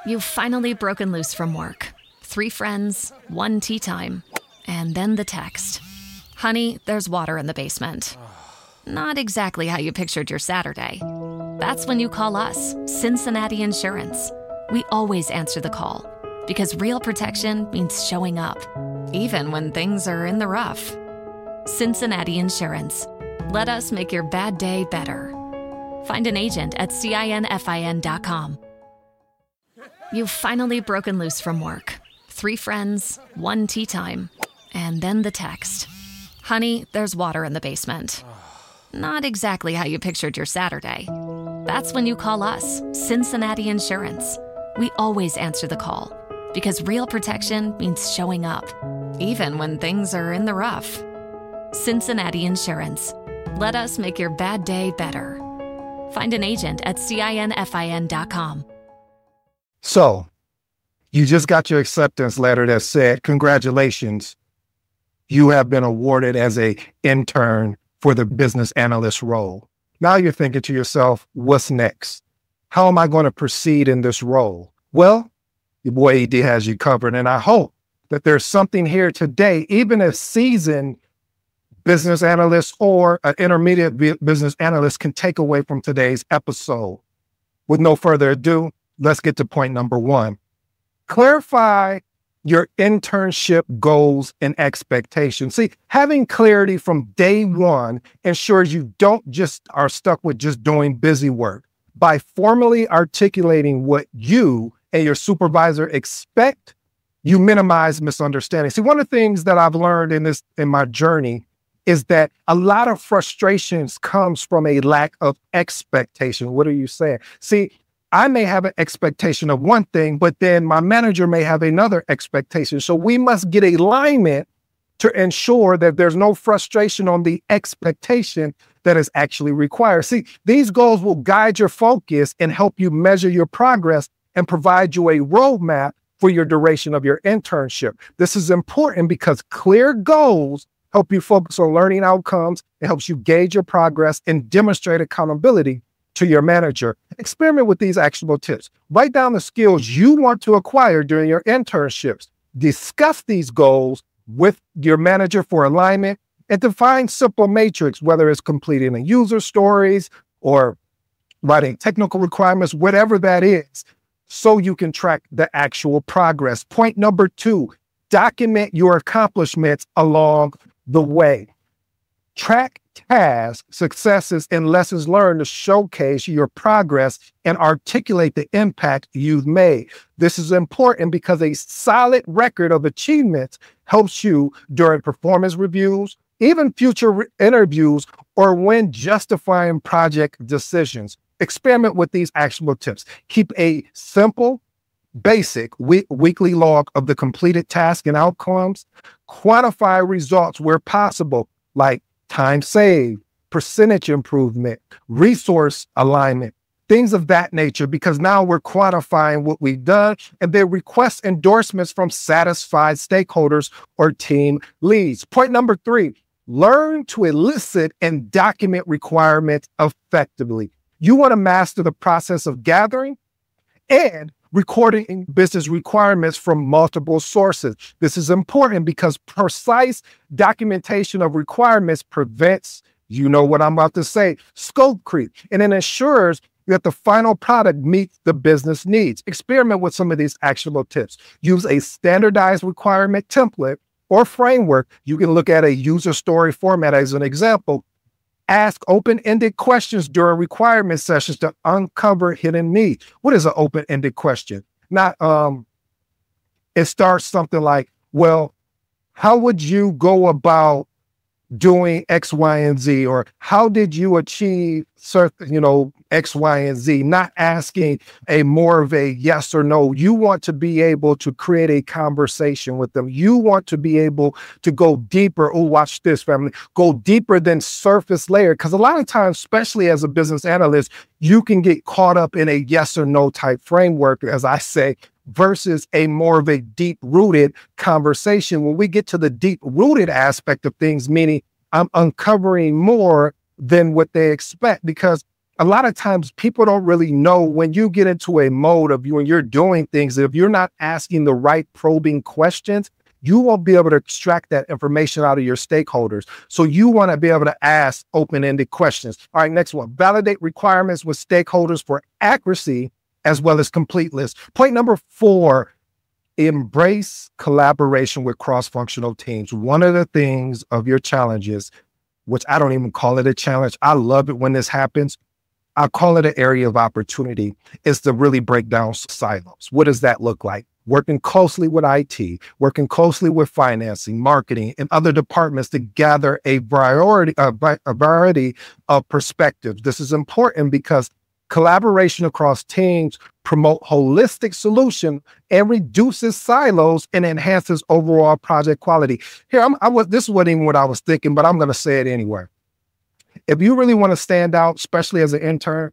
You've finally broken loose from work. 3 friends, 1 tea time, and then the text. Honey, there's water in the basement. Not exactly how you pictured your Saturday. That's when you call us, Cincinnati Insurance. We always answer the call because real protection means showing up, even when things are in the rough. Cincinnati Insurance. Let us make your bad day better. Find an agent at CINFIN.com. You've finally broken loose from work. 3 friends, 1 tea time, and then the text. Honey, there's water in the basement. Not exactly how you pictured your Saturday. That's when you call us, Cincinnati Insurance. We always answer the call because real protection means showing up, even when things are in the rough. Cincinnati Insurance. Let us make your bad day better. Find an agent at CINFIN.com. So, you just got your acceptance letter that said, congratulations, you have been awarded as an intern for the business analyst role. Now you're thinking to yourself, what's next? How am I going to proceed in this role? Well, your boy ED has you covered, and I hope that there's something here today, even a seasoned business analyst or an intermediate business analyst can take away from today's episode. With no further ado, let's get to point number 1. Clarify your internship goals and expectations. See, having clarity from day one ensures you don't just are stuck with just doing busy work. By formally articulating what you and your supervisor expect, you minimize misunderstanding. See, one of the things that I've learned in my journey is that a lot of frustrations comes from a lack of expectation. What are you saying? See, I may have an expectation of one thing, but then my manager may have another expectation. So we must get alignment to ensure that there's no frustration on the expectation that is actually required. See, these goals will guide your focus and help you measure your progress and provide you a roadmap for your duration of your internship. This is important because clear goals help you focus on learning outcomes. It helps you gauge your progress and demonstrate accountability to your manager. Experiment with these actionable tips. Write down the skills you want to acquire during your internships. Discuss these goals with your manager for alignment and define simple matrix, whether it's completing a user stories or writing technical requirements, whatever that is, so you can track the actual progress. Point number 2, document your accomplishments along the way. Track tasks, successes, and lessons learned to showcase your progress and articulate the impact you've made. This is important because a solid record of achievements helps you during performance reviews, even future interviews, or when justifying project decisions. Experiment with these actionable tips. Keep a simple, basic weekly log of the completed tasks and outcomes. Quantify results where possible, like time saved, percentage improvement, resource alignment, things of that nature, because now we're quantifying what we've done, and then request endorsements from satisfied stakeholders or team leads. Point number 3, learn to elicit and document requirements effectively. You want to master the process of gathering and recording business requirements from multiple sources. This is important because precise documentation of requirements prevents, you know what I'm about to say, scope creep, and it ensures that the final product meets the business needs. Experiment with some of these actionable tips. Use a standardized requirement template or framework. You can look at a user story format as an example. Ask open-ended questions during requirement sessions to uncover hidden needs. What is an open-ended question? It starts something like, well, how would you go about doing X, Y, and Z? Or how did you achieve certain, X, Y, and Z? Not asking a more of a yes or no. You want to be able to create a conversation with them. You want to be able to go deeper. Oh, watch this, family. Go deeper than surface layer. Because a lot of times, especially as a business analyst, you can get caught up in a yes or no type framework, as I say, versus a more of a deep-rooted conversation. When we get to the deep-rooted aspect of things, meaning I'm uncovering more than what they expect, because A lot of times people don't really know when you get into a mode of when you're doing things, if you're not asking the right probing questions, you won't be able to extract that information out of your stakeholders. So you want to be able to ask open-ended questions. All right, next one. Validate requirements with stakeholders for accuracy as well as completeness. Point number 4, embrace collaboration with cross-functional teams. One of the things of your challenges, which I don't even call it a challenge, I love it when this happens, I call it an area of opportunity, is to really break down silos. What does that look like? Working closely with IT, working closely with financing, marketing, and other departments to gather a variety of perspectives. This is important because collaboration across teams promote holistic solution and reduces silos and enhances overall project quality. Here, this wasn't even what I was thinking, but I'm going to say it anyway. If you really want to stand out, especially as an intern,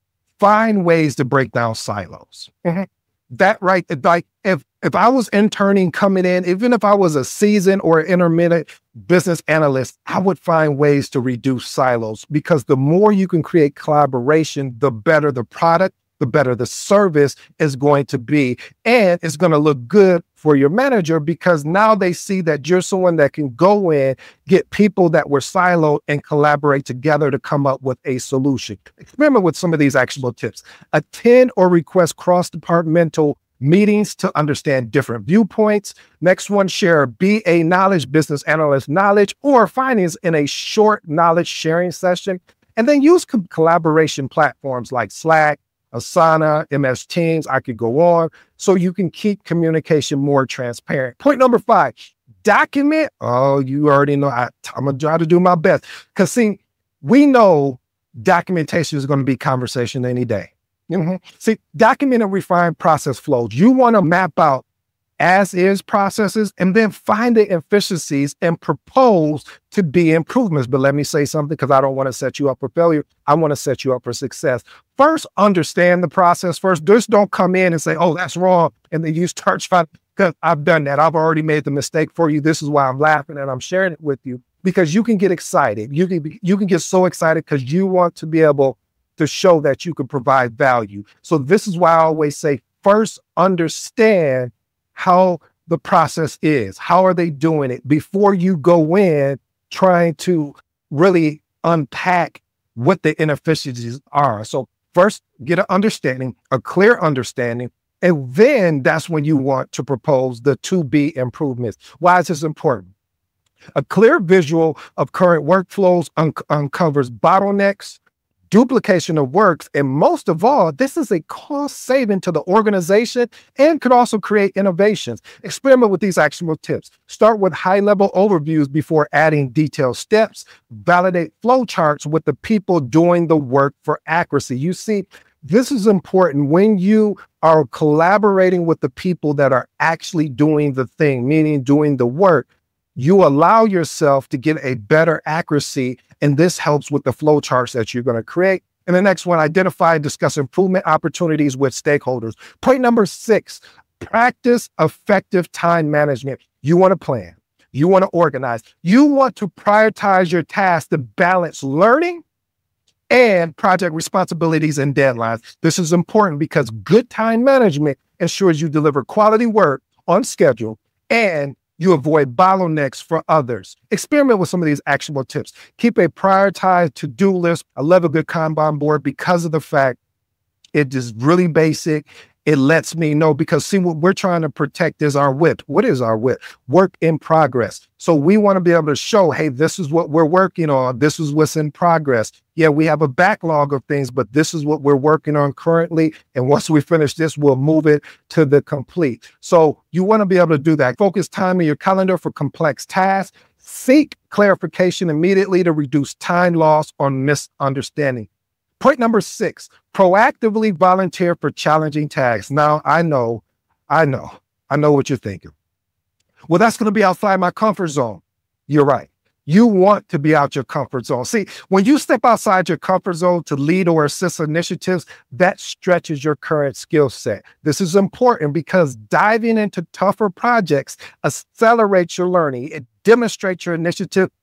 find ways to break down silos. Mm-hmm. That right, like if I was interning coming in, even if I was a seasoned or intermediate business analyst, I would find ways to reduce silos, because the more you can create collaboration, the better the product, the better the service is going to be. And it's going to look good for your manager, because now they see that you're someone that can go in, get people that were siloed and collaborate together to come up with a solution. Remember with some of these actionable tips, attend or request cross-departmental meetings to understand different viewpoints. Next one, share BA knowledge, business analyst knowledge, or findings in a short knowledge sharing session. And then use collaboration platforms like Slack, Asana, MS Teams, I could go on, so you can keep communication more transparent. Point number 5, document. Oh, you already know, I'm going to try to do my best. Because see, we know documentation is going to be conversation any day. Mm-hmm. See, document and refine process flows. You want to map out as-is processes and then find the efficiencies and propose to be improvements. But let me say something, because I don't want to set you up for failure. I want to set you up for success. First, understand the process first. Just don't come in and say, oh, that's wrong, and then you start trying, because I've done that. I've already made the mistake for you. This is why I'm laughing and I'm sharing it with you, because you can get excited. You can get so excited because you want to be able to show that you can provide value. So this is why I always say, first, understand how the process is. How are they doing it before you go in trying to really unpack what the inefficiencies are. So first, get an understanding, a clear understanding, and then that's when you want to propose the to-be improvements. Why is this important? A clear visual of current workflows uncovers bottlenecks, duplication of works, and most of all, this is a cost saving to the organization and could also create innovations. Experiment with these actionable tips. Start with high-level overviews before adding detailed steps. Validate flowcharts with the people doing the work for accuracy. You see, this is important when you are collaborating with the people that are actually doing the thing, meaning doing the work. You allow yourself to get a better accuracy, and this helps with the flow charts that you're going to create. And the next one, identify and discuss improvement opportunities with stakeholders. Point number 6, practice effective time management. You want to plan. You want to organize. You want to prioritize your tasks to balance learning and project responsibilities and deadlines. This is important because good time management ensures you deliver quality work on schedule and you avoid bottlenecks for others. Experiment with some of these actionable tips. Keep a prioritized to-do list. I love a good Kanban board because of the fact it is really basic. It lets me know, because see, what we're trying to protect is our WIP. What is our WIP? Work in progress. So we want to be able to show, hey, this is what we're working on. This is what's in progress. Yeah, we have a backlog of things, but this is what we're working on currently. And once we finish this, we'll move it to the complete. So you want to be able to do that. Focus time in your calendar for complex tasks. Seek clarification immediately to reduce time loss or misunderstanding. Point number 6, proactively volunteer for challenging tasks. Now, I know what you're thinking. Well, that's going to be outside my comfort zone. You're right. You want to be out your comfort zone. See, when you step outside your comfort zone to lead or assist initiatives, that stretches your current skill set. This is important because diving into tougher projects accelerates your learning. It demonstrates your initiative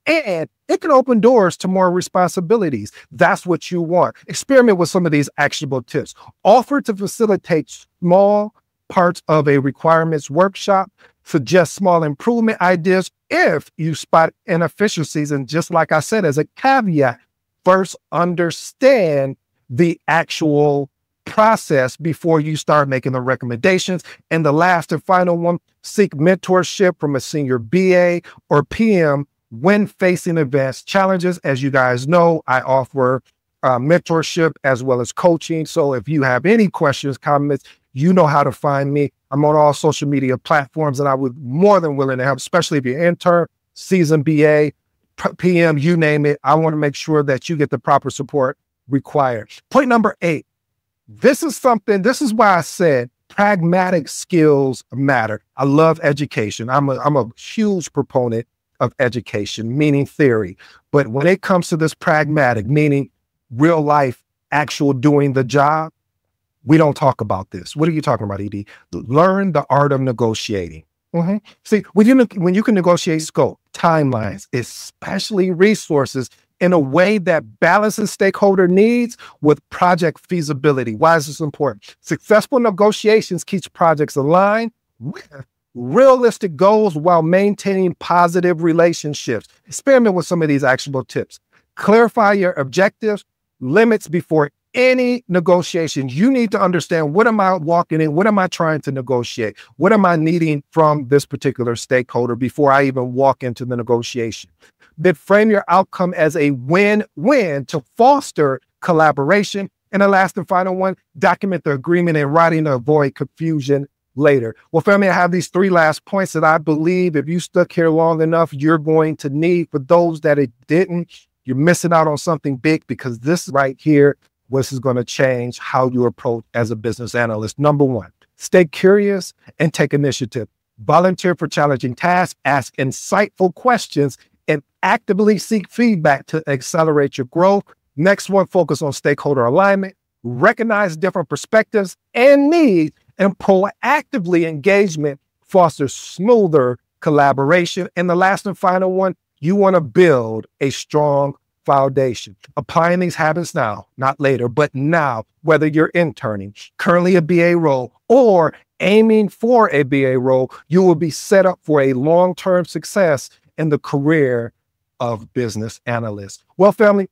And it can open doors to more responsibilities. That's what you want. Experiment with some of these actionable tips. Offer to facilitate small parts of a requirements workshop. Suggest small improvement ideas if you spot inefficiencies. And just like I said, as a caveat, first understand the actual process before you start making the recommendations. And the last and final one, seek mentorship from a senior BA or PM when facing advanced challenges. As you guys know, I offer mentorship as well as coaching. So if you have any questions, comments, you know how to find me. I'm on all social media platforms, and I would more than willing to help, especially if you're intern, seasoned BA, PM, you name it. I want to make sure that you get the proper support required. Point number 8. This is why I said pragmatic skills matter. I love education. I'm a huge proponent of education, meaning theory. But when it comes to this pragmatic, meaning real life, actual doing the job, we don't talk about this. What are you talking about, ED? Learn the art of negotiating. Mm-hmm. See, when you can negotiate scope, timelines, especially resources, in a way that balances stakeholder needs with project feasibility. Why is this important? Successful negotiations keeps projects aligned with realistic goals while maintaining positive relationships. Experiment with some of these actionable tips. Clarify your objectives, limits before any negotiation. You need to understand, what am I walking in? What am I trying to negotiate? What am I needing from this particular stakeholder before I even walk into the negotiation? Then frame your outcome as a win-win to foster collaboration. And the last and final one, document the agreement in writing to avoid confusion later. Well, family, I have these 3 last points that I believe if you stuck here long enough, you're going to need. For those that it didn't, you're missing out on something big, because this right here, this is going to change how you approach as a business analyst. Number 1, stay curious and take initiative. Volunteer for challenging tasks, ask insightful questions, and actively seek feedback to accelerate your growth. Next one, focus on stakeholder alignment, recognize different perspectives and needs, and proactively engagement fosters smoother collaboration. And the last and final one, you want to build a strong foundation. Applying these habits now, not later, but now, whether you're interning, currently a BA role, or aiming for a BA role, you will be set up for a long-term success in the career of business analyst. Well, family,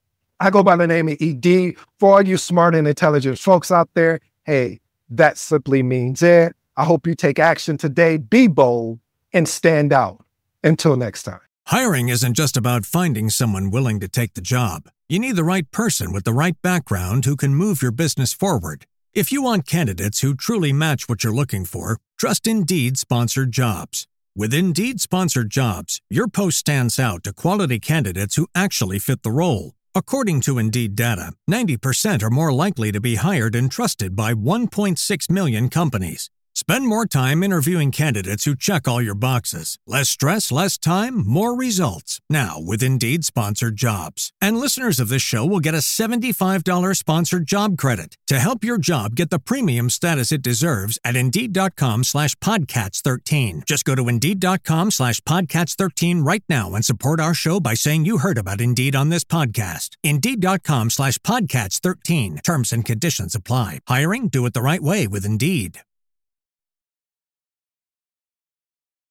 I go by the name of ED. For all you smart and intelligent folks out there, hey, that simply means it. I hope you take action today, be bold, and stand out. Until next time. Hiring isn't just about finding someone willing to take the job. You need the right person with the right background who can move your business forward. If you want candidates who truly match what you're looking for, trust Indeed Sponsored Jobs. With Indeed Sponsored Jobs, your post stands out to quality candidates who actually fit the role. According to Indeed data, 90% are more likely to be hired and trusted by 1.6 million companies. Spend more time interviewing candidates who check all your boxes. Less stress, less time, more results. Now with Indeed Sponsored Jobs. And listeners of this show will get a $75 sponsored job credit to help your job get the premium status it deserves at Indeed.com/Podcats13. Just go to Indeed.com/Podcats13 right now and support our show by saying you heard about Indeed on this podcast. Indeed.com/Podcats13. Terms and conditions apply. Hiring? Do it the right way with Indeed.